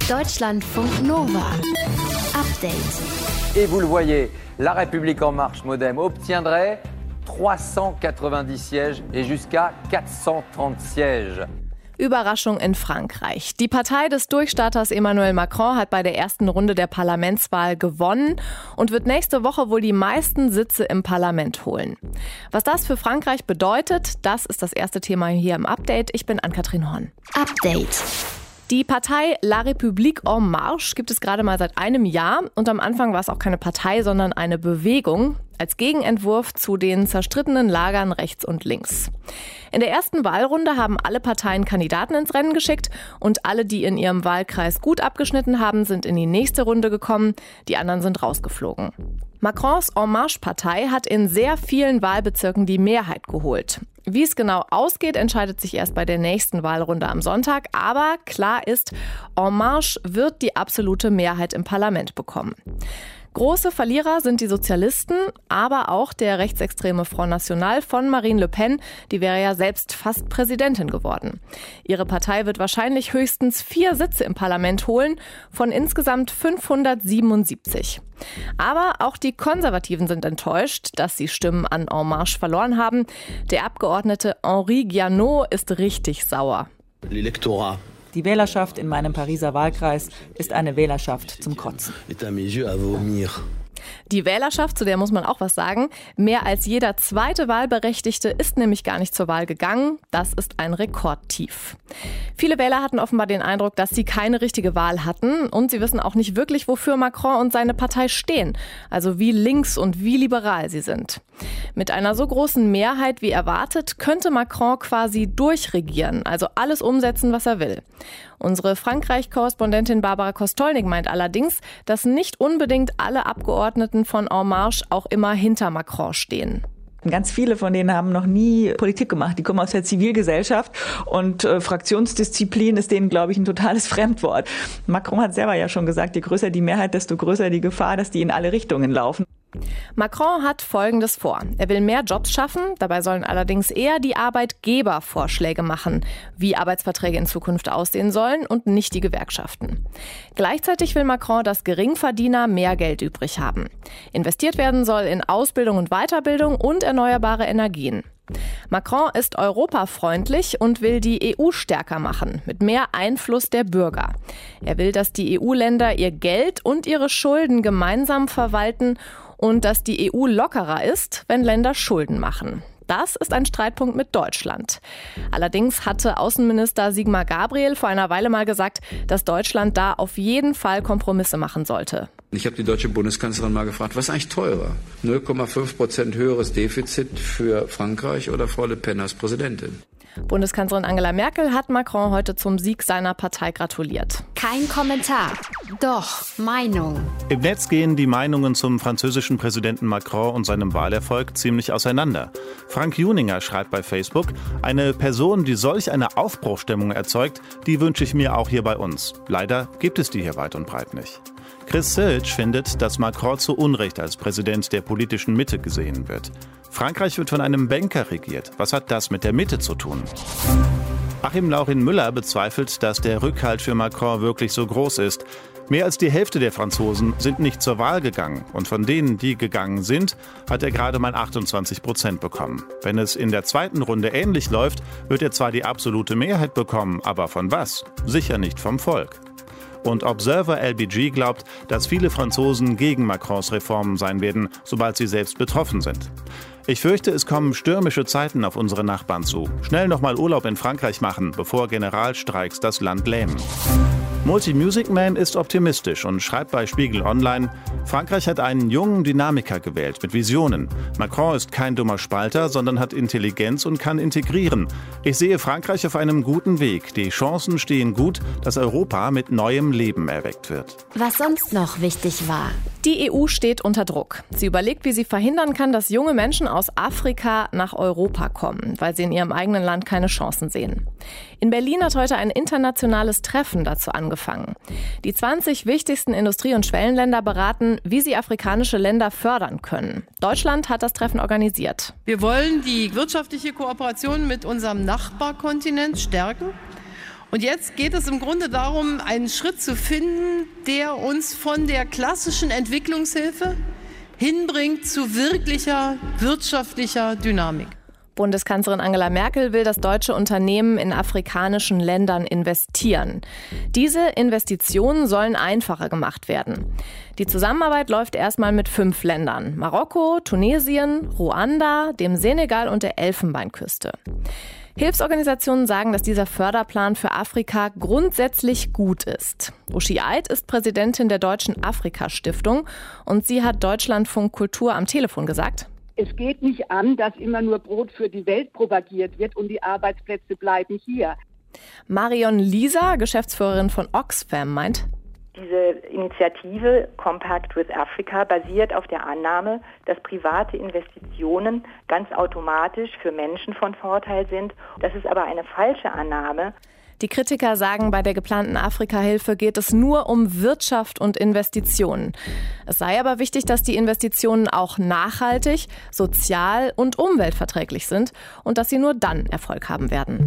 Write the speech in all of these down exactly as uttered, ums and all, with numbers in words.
Deutschlandfunk Nova. Update. Et vous le voyez, La République En Marche Modem obtiendrait trois cent quatre-vingt-dix sièges et jusqu'à quatre cent trente sièges. Überraschung in Frankreich. Die Partei des Durchstarters Emmanuel Macron hat bei der ersten Runde der Parlamentswahl gewonnen und wird nächste Woche wohl die meisten Sitze im Parlament holen. Was das für Frankreich bedeutet, das ist das erste Thema hier im Update. Ich bin Ann-Kathrin Horn. Update. Die Partei La République En Marche gibt es gerade mal seit einem Jahr und am Anfang war es auch keine Partei, sondern eine Bewegung als Gegenentwurf zu den zerstrittenen Lagern rechts und links. In der ersten Wahlrunde haben alle Parteien Kandidaten ins Rennen geschickt und alle, die in ihrem Wahlkreis gut abgeschnitten haben, sind in die nächste Runde gekommen, die anderen sind rausgeflogen. Macrons En Marche-Partei hat in sehr vielen Wahlbezirken die Mehrheit geholt. Wie es genau ausgeht, entscheidet sich erst bei der nächsten Wahlrunde am Sonntag. Aber klar ist, En Marche wird die absolute Mehrheit im Parlament bekommen. Große Verlierer sind die Sozialisten, aber auch der rechtsextreme Front National von Marine Le Pen. Die wäre ja selbst fast Präsidentin geworden. Ihre Partei wird wahrscheinlich höchstens vier Sitze im Parlament holen, von insgesamt fünfhundertsiebenundsiebzig. Aber auch die Konservativen sind enttäuscht, dass sie Stimmen an En Marche verloren haben. Der Abgeordnete Henri Guiannot ist richtig sauer. L'électorat. Die Wählerschaft in meinem Pariser Wahlkreis ist eine Wählerschaft zum Kotzen. Die Wählerschaft, zu der muss man auch was sagen. Mehr als jeder zweite Wahlberechtigte ist nämlich gar nicht zur Wahl gegangen. Das ist ein Rekordtief. Viele Wähler hatten offenbar den Eindruck, dass sie keine richtige Wahl hatten und sie wissen auch nicht wirklich, wofür Macron und seine Partei stehen. Also wie links und wie liberal sie sind. Mit einer so großen Mehrheit wie erwartet, könnte Macron quasi durchregieren, also alles umsetzen, was er will. Unsere Frankreich-Korrespondentin Barbara Kostolnik meint allerdings, dass nicht unbedingt alle Abgeordneten von En Marche auch immer hinter Macron stehen. Ganz viele von denen haben noch nie Politik gemacht. Die kommen aus der Zivilgesellschaft und äh, Fraktionsdisziplin ist denen, glaube ich, ein totales Fremdwort. Macron hat selber ja schon gesagt, je größer die Mehrheit, desto größer die Gefahr, dass die in alle Richtungen laufen. Macron hat Folgendes vor. Er will mehr Jobs schaffen, dabei sollen allerdings eher die Arbeitgeber Vorschläge machen, wie Arbeitsverträge in Zukunft aussehen sollen und nicht die Gewerkschaften. Gleichzeitig will Macron, dass Geringverdiener mehr Geld übrig haben. Investiert werden soll in Ausbildung und Weiterbildung und erneuerbare Energien. Macron ist europafreundlich und will die E U stärker machen, mit mehr Einfluss der Bürger. Er will, dass die E U-Länder ihr Geld und ihre Schulden gemeinsam verwalten und dass die E U lockerer ist, wenn Länder Schulden machen. Das ist ein Streitpunkt mit Deutschland. Allerdings hatte Außenminister Sigmar Gabriel vor einer Weile mal gesagt, dass Deutschland da auf jeden Fall Kompromisse machen sollte. Ich habe die deutsche Bundeskanzlerin mal gefragt, was ist eigentlich teurer? null Komma fünf Prozent höheres Defizit für Frankreich oder Frau Le Pen als Präsidentin? Bundeskanzlerin Angela Merkel hat Macron heute zum Sieg seiner Partei gratuliert. Kein Kommentar, doch Meinung. Im Netz gehen die Meinungen zum französischen Präsidenten Macron und seinem Wahlerfolg ziemlich auseinander. Frank Juninger schreibt bei Facebook, eine Person, die solch eine Aufbruchstimmung erzeugt, die wünsche ich mir auch hier bei uns. Leider gibt es die hier weit und breit nicht. Chris Silch findet, dass Macron zu Unrecht als Präsident der politischen Mitte gesehen wird. Frankreich wird von einem Banker regiert. Was hat das mit der Mitte zu tun? Achim Laurin-Müller bezweifelt, dass der Rückhalt für Macron wirklich so groß ist. Mehr als die Hälfte der Franzosen sind nicht zur Wahl gegangen. Und von denen, die gegangen sind, hat er gerade mal achtundzwanzig Prozent bekommen. Wenn es in der zweiten Runde ähnlich läuft, wird er zwar die absolute Mehrheit bekommen, aber von was? Sicher nicht vom Volk. Und Observer L B G glaubt, dass viele Franzosen gegen Macrons Reformen sein werden, sobald sie selbst betroffen sind. Ich fürchte, es kommen stürmische Zeiten auf unsere Nachbarn zu. Schnell nochmal Urlaub in Frankreich machen, bevor Generalstreiks das Land lähmen. Multi-Music Man ist optimistisch und schreibt bei Spiegel Online, Frankreich hat einen jungen Dynamiker gewählt mit Visionen. Macron ist kein dummer Spalter, sondern hat Intelligenz und kann integrieren. Ich sehe Frankreich auf einem guten Weg. Die Chancen stehen gut, dass Europa mit neuem Leben erweckt wird. Was sonst noch wichtig war. Die E U steht unter Druck. Sie überlegt, wie sie verhindern kann, dass junge Menschen aus Afrika nach Europa kommen, weil sie in ihrem eigenen Land keine Chancen sehen. In Berlin hat heute ein internationales Treffen dazu angefangen. Die zwanzig wichtigsten Industrie- und Schwellenländer beraten, wie sie afrikanische Länder fördern können. Deutschland hat das Treffen organisiert. Wir wollen die wirtschaftliche Kooperation mit unserem Nachbarkontinent stärken. Und jetzt geht es im Grunde darum, einen Schritt zu finden, der uns von der klassischen Entwicklungshilfe hinbringt zu wirklicher wirtschaftlicher Dynamik. Bundeskanzlerin Angela Merkel will, dass deutsche Unternehmen in afrikanischen Ländern investieren. Diese Investitionen sollen einfacher gemacht werden. Die Zusammenarbeit läuft erstmal mit fünf Ländern: Marokko, Tunesien, Ruanda, dem Senegal und der Elfenbeinküste. Hilfsorganisationen sagen, dass dieser Förderplan für Afrika grundsätzlich gut ist. Uschi Eid ist Präsidentin der Deutschen Afrika-Stiftung und sie hat Deutschlandfunk Kultur am Telefon gesagt: Es geht nicht an, dass immer nur Brot für die Welt propagiert wird und die Arbeitsplätze bleiben hier. Marion Lieser, Geschäftsführerin von Oxfam, meint: Diese Initiative Compact with Africa basiert auf der Annahme, dass private Investitionen ganz automatisch für Menschen von Vorteil sind. Das ist aber eine falsche Annahme. Die Kritiker sagen, bei der geplanten Afrika-Hilfe geht es nur um Wirtschaft und Investitionen. Es sei aber wichtig, dass die Investitionen auch nachhaltig, sozial und umweltverträglich sind und dass sie nur dann Erfolg haben werden.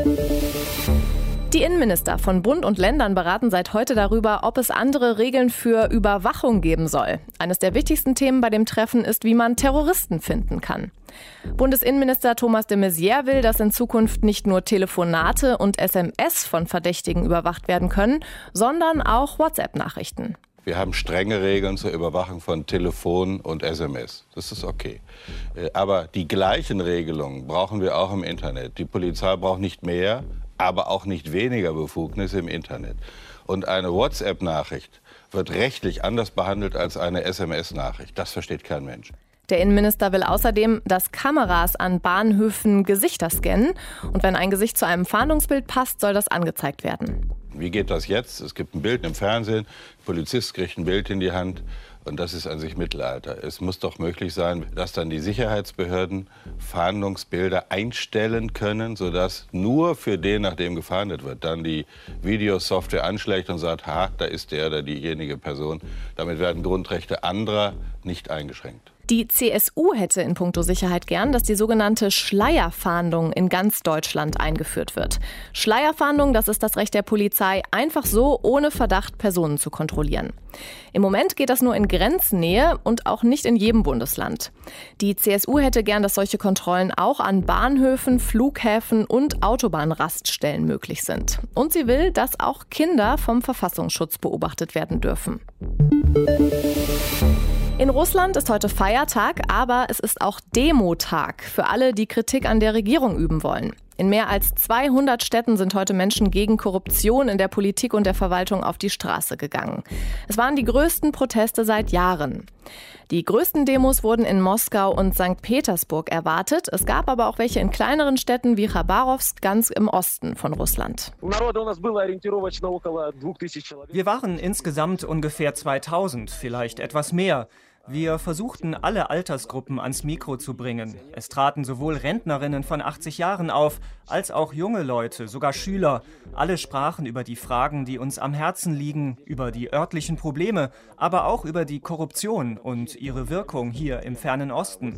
Die Innenminister von Bund und Ländern beraten seit heute darüber, ob es andere Regeln für Überwachung geben soll. Eines der wichtigsten Themen bei dem Treffen ist, wie man Terroristen finden kann. Bundesinnenminister Thomas de Maizière will, dass in Zukunft nicht nur Telefonate und S M S von Verdächtigen überwacht werden können, sondern auch WhatsApp-Nachrichten. Wir haben strenge Regeln zur Überwachung von Telefon und S M S. Das ist okay. Aber die gleichen Regelungen brauchen wir auch im Internet. Die Polizei braucht nicht mehr, aber auch nicht weniger Befugnisse im Internet. Und eine WhatsApp-Nachricht wird rechtlich anders behandelt als eine S M S-Nachricht. Das versteht kein Mensch. Der Innenminister will außerdem, dass Kameras an Bahnhöfen Gesichter scannen. Und wenn ein Gesicht zu einem Fahndungsbild passt, soll das angezeigt werden. Wie geht das jetzt? Es gibt ein Bild im Fernsehen, ein Polizist kriegt ein Bild in die Hand. Und das ist an sich Mittelalter. Es muss doch möglich sein, dass dann die Sicherheitsbehörden Fahndungsbilder einstellen können, sodass nur für den, nach dem gefahndet wird, dann die Videosoftware anschlägt und sagt, ha, da ist der oder diejenige Person. Damit werden Grundrechte anderer nicht eingeschränkt. Die C S U hätte in puncto Sicherheit gern, dass die sogenannte Schleierfahndung in ganz Deutschland eingeführt wird. Schleierfahndung, das ist das Recht der Polizei, einfach so ohne Verdacht Personen zu kontrollieren. Im Moment geht das nur in Grenznähe und auch nicht in jedem Bundesland. Die C S U hätte gern, dass solche Kontrollen auch an Bahnhöfen, Flughäfen und Autobahnraststellen möglich sind. Und sie will, dass auch Kinder vom Verfassungsschutz beobachtet werden dürfen. In Russland ist heute Feiertag, aber es ist auch Demotag für alle, die Kritik an der Regierung üben wollen. In mehr als zweihundert Städten sind heute Menschen gegen Korruption in der Politik und der Verwaltung auf die Straße gegangen. Es waren die größten Proteste seit Jahren. Die größten Demos wurden in Moskau und Sankt Petersburg erwartet. Es gab aber auch welche in kleineren Städten wie Chabarowsk ganz im Osten von Russland. Wir waren insgesamt ungefähr zweitausend, vielleicht etwas mehr. Wir versuchten, alle Altersgruppen ans Mikro zu bringen. Es traten sowohl Rentnerinnen von achtzig Jahren auf, als auch junge Leute, sogar Schüler. Alle sprachen über die Fragen, die uns am Herzen liegen, über die örtlichen Probleme, aber auch über die Korruption und ihre Wirkung hier im fernen Osten.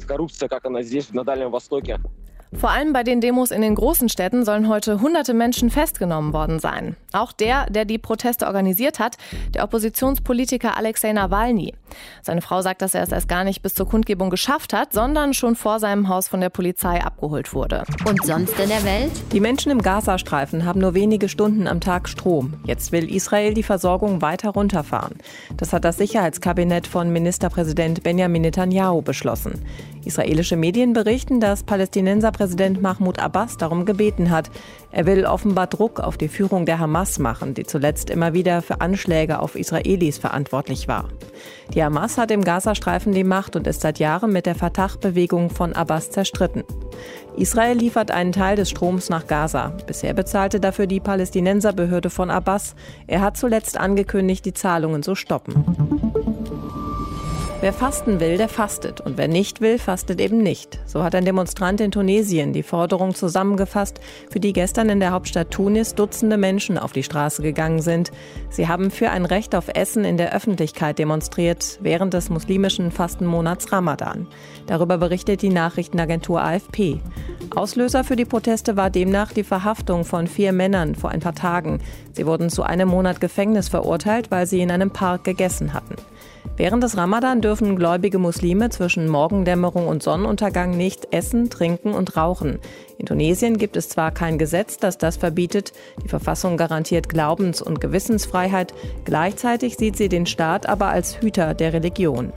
Vor allem bei den Demos in den großen Städten sollen heute hunderte Menschen festgenommen worden sein. Auch der, der die Proteste organisiert hat, der Oppositionspolitiker Alexei Nawalny. Seine Frau sagt, dass er es erst gar nicht bis zur Kundgebung geschafft hat, sondern schon vor seinem Haus von der Polizei abgeholt wurde. Und sonst in der Welt? Die Menschen im Gazastreifen haben nur wenige Stunden am Tag Strom. Jetzt will Israel die Versorgung weiter runterfahren. Das hat das Sicherheitskabinett von Ministerpräsident Benjamin Netanyahu beschlossen. Israelische Medien berichten, dass Palästinenserpräsident Mahmoud Abbas darum gebeten hat. Er will offenbar Druck auf die Führung der Hamas machen, die zuletzt immer wieder für Anschläge auf Israelis verantwortlich war. Die Hamas hat im Gazastreifen die Macht und ist seit Jahren mit der Fatah-Bewegung von Abbas zerstritten. Israel liefert einen Teil des Stroms nach Gaza. Bisher bezahlte dafür die Palästinenserbehörde von Abbas. Er hat zuletzt angekündigt, die Zahlungen zu stoppen. Wer fasten will, der fastet. Und wer nicht will, fastet eben nicht. So hat ein Demonstrant in Tunesien die Forderung zusammengefasst, für die gestern in der Hauptstadt Tunis Dutzende Menschen auf die Straße gegangen sind. Sie haben für ein Recht auf Essen in der Öffentlichkeit demonstriert, während des muslimischen Fastenmonats Ramadan. Darüber berichtet die Nachrichtenagentur A F P. Auslöser für die Proteste war demnach die Verhaftung von vier Männern vor ein paar Tagen. Sie wurden zu einem Monat Gefängnis verurteilt, weil sie in einem Park gegessen hatten. Während des Ramadan dürfen gläubige Muslime zwischen Morgendämmerung und Sonnenuntergang nicht essen, trinken und rauchen. In Tunesien gibt es zwar kein Gesetz, das das verbietet, die Verfassung garantiert Glaubens- und Gewissensfreiheit, gleichzeitig sieht sie den Staat aber als Hüter der Religion.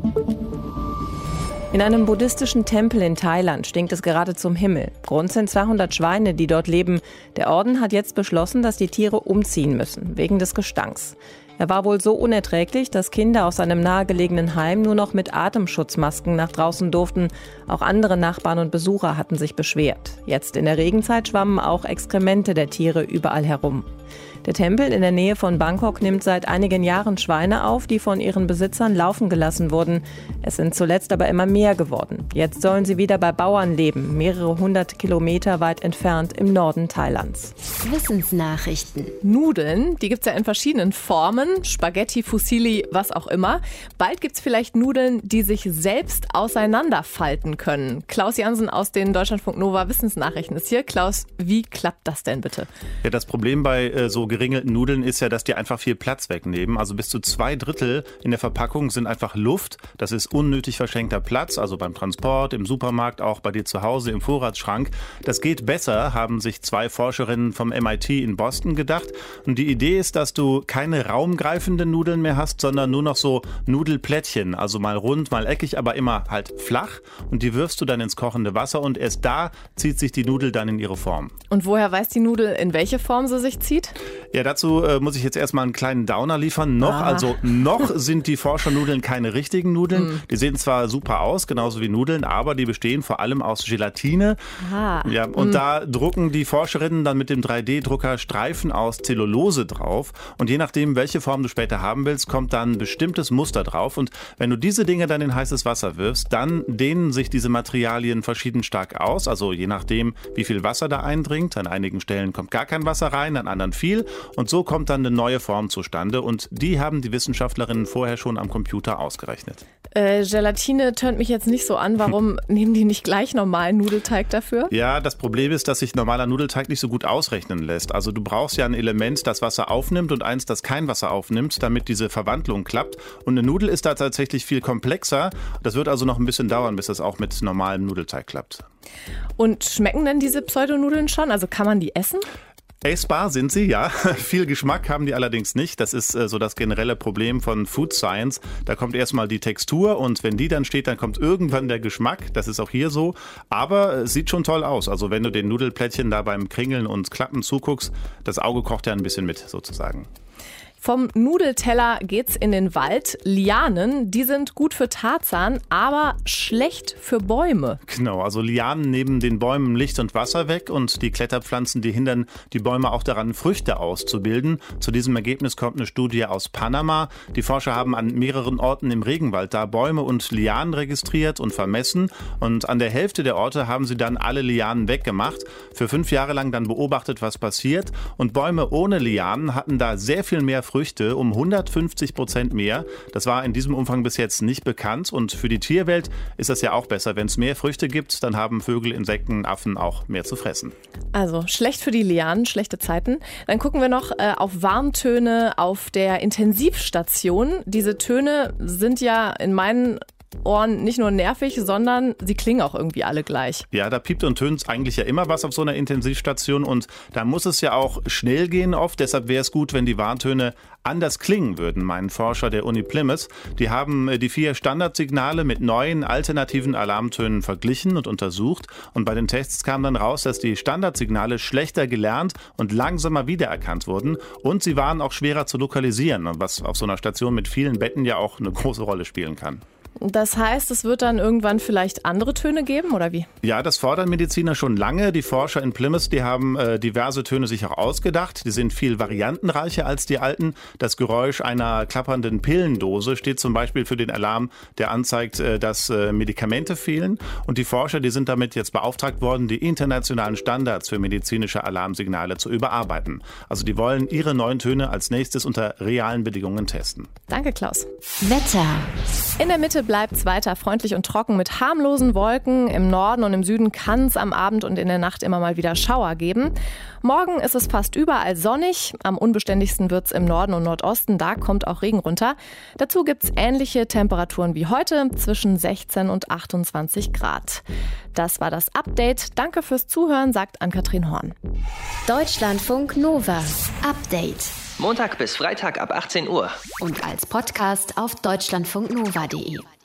In einem buddhistischen Tempel in Thailand stinkt es gerade zum Himmel. Rund sind zweihundert Schweine, die dort leben. Der Orden hat jetzt beschlossen, dass die Tiere umziehen müssen, wegen des Gestanks. Er war wohl so unerträglich, dass Kinder aus einem nahegelegenen Heim nur noch mit Atemschutzmasken nach draußen durften. Auch andere Nachbarn und Besucher hatten sich beschwert. Jetzt in der Regenzeit schwammen auch Exkremente der Tiere überall herum. Der Tempel in der Nähe von Bangkok nimmt seit einigen Jahren Schweine auf, die von ihren Besitzern laufen gelassen wurden. Es sind zuletzt aber immer mehr geworden. Jetzt sollen sie wieder bei Bauern leben, mehrere hundert Kilometer weit entfernt im Norden Thailands. Wissensnachrichten. Nudeln, die gibt es ja in verschiedenen Formen. Spaghetti, Fusilli, was auch immer. Bald gibt es vielleicht Nudeln, die sich selbst auseinanderfalten können. Klaus Jansen aus den Deutschlandfunk Nova Wissensnachrichten ist hier. Klaus, wie klappt das denn bitte? Ja, das Problem bei äh, so geringelten Nudeln ist ja, dass die einfach viel Platz wegnehmen. Also bis zu zwei Drittel in der Verpackung sind einfach Luft. Das ist unnötig verschenkter Platz, also beim Transport, im Supermarkt, auch bei dir zu Hause, im Vorratsschrank. Das geht besser, haben sich zwei Forscherinnen vom M I T in Boston gedacht. Und die Idee ist, dass du keine raumgreifenden Nudeln mehr hast, sondern nur noch so Nudelplättchen. Also mal rund, mal eckig, aber immer halt flach. Und die wirfst du dann ins kochende Wasser und erst da zieht sich die Nudel dann in ihre Form. Und woher weiß die Nudel, in welche Form sie sich zieht? Ja, dazu äh, muss ich jetzt erstmal einen kleinen Downer liefern. Noch, ah. also noch sind die Forschernudeln keine richtigen Nudeln. Mm. Die sehen zwar super aus, genauso wie Nudeln, aber die bestehen vor allem aus Gelatine. Ah. Ja, und mm. da drucken die Forscherinnen dann mit dem drei D Drucker Streifen aus Zellulose drauf. Und je nachdem, welche Form du später haben willst, kommt dann ein bestimmtes Muster drauf. Und wenn du diese Dinge dann in heißes Wasser wirfst, dann dehnen sich diese Materialien verschieden stark aus. Also je nachdem, wie viel Wasser da eindringt. An einigen Stellen kommt gar kein Wasser rein, an anderen viel. Und so kommt dann eine neue Form zustande. Und die haben die Wissenschaftlerinnen vorher schon am Computer ausgerechnet. Äh, Gelatine tönt mich jetzt nicht so an. Warum nehmen die nicht gleich normalen Nudelteig dafür? Ja, das Problem ist, dass sich normaler Nudelteig nicht so gut ausrechnen lässt. Also du brauchst ja ein Element, das Wasser aufnimmt und eins, das kein Wasser aufnimmt, damit diese Verwandlung klappt. Und eine Nudel ist da tatsächlich viel komplexer. Das wird also noch ein bisschen dauern, bis das auch mit normalem Nudelteig klappt. Und schmecken denn diese Pseudonudeln schon? Also kann man die essen? Essbar sind sie, ja. Viel Geschmack haben die allerdings nicht. Das ist äh, so das generelle Problem von Food Science. Da kommt erstmal die Textur und wenn die dann steht, dann kommt irgendwann der Geschmack. Das ist auch hier so. Aber es sieht schon toll aus. Also wenn du den Nudelplättchen da beim Kringeln und Klappen zuguckst, das Auge kocht ja ein bisschen mit sozusagen. Vom Nudelteller geht's in den Wald. Lianen, die sind gut für Tarzan, aber schlecht für Bäume. Genau, also Lianen nehmen den Bäumen Licht und Wasser weg und die Kletterpflanzen, die hindern die Bäume auch daran, Früchte auszubilden. Zu diesem Ergebnis kommt eine Studie aus Panama. Die Forscher haben an mehreren Orten im Regenwald da Bäume und Lianen registriert und vermessen. Und an der Hälfte der Orte haben sie dann alle Lianen weggemacht. Für fünf Jahre lang dann beobachtet, was passiert. Und Bäume ohne Lianen hatten da sehr viel mehr Früchte, um hundertfünfzig Prozent mehr. Das war in diesem Umfang bis jetzt nicht bekannt. Und für die Tierwelt ist das ja auch besser. Wenn es mehr Früchte gibt, dann haben Vögel, Insekten, Affen auch mehr zu fressen. Also schlecht für die Lianen, schlechte Zeiten. Dann gucken wir noch äh, auf Warntöne auf der Intensivstation. Diese Töne sind ja in meinen Ohren nicht nur nervig, sondern sie klingen auch irgendwie alle gleich. Ja, da piept und tönt eigentlich ja immer was auf so einer Intensivstation und da muss es ja auch schnell gehen oft. Deshalb wäre es gut, wenn die Warntöne anders klingen würden, meinen Forscher der Uni Plymouth. Die haben die vier Standardsignale mit neuen alternativen Alarmtönen verglichen und untersucht. Und bei den Tests kam dann raus, dass die Standardsignale schlechter gelernt und langsamer wiedererkannt wurden. Und sie waren auch schwerer zu lokalisieren, was auf so einer Station mit vielen Betten ja auch eine große Rolle spielen kann. Das heißt, es wird dann irgendwann vielleicht andere Töne geben, oder wie? Ja, das fordern Mediziner schon lange. Die Forscher in Plymouth, die haben äh, diverse Töne sich auch ausgedacht. Die sind viel variantenreicher als die alten. Das Geräusch einer klappernden Pillendose steht zum Beispiel für den Alarm, der anzeigt, äh, dass äh, Medikamente fehlen. Und die Forscher, die sind damit jetzt beauftragt worden, die internationalen Standards für medizinische Alarmsignale zu überarbeiten. Also die wollen ihre neuen Töne als nächstes unter realen Bedingungen testen. Danke, Klaus. Wetter. In der Mitte bleibt es weiter freundlich und trocken mit harmlosen Wolken. Im Norden und im Süden kann es am Abend und in der Nacht immer mal wieder Schauer geben. Morgen ist es fast überall sonnig. Am unbeständigsten wird es im Norden und Nordosten. Da kommt auch Regen runter. Dazu gibt es ähnliche Temperaturen wie heute, zwischen sechzehn und achtundzwanzig Grad. Das war das Update. Danke fürs Zuhören, sagt Ann-Kathrin Horn. Deutschlandfunk Nova. Update. Montag bis Freitag ab achtzehn Uhr. Und als Podcast auf deutschlandfunknova punkt de.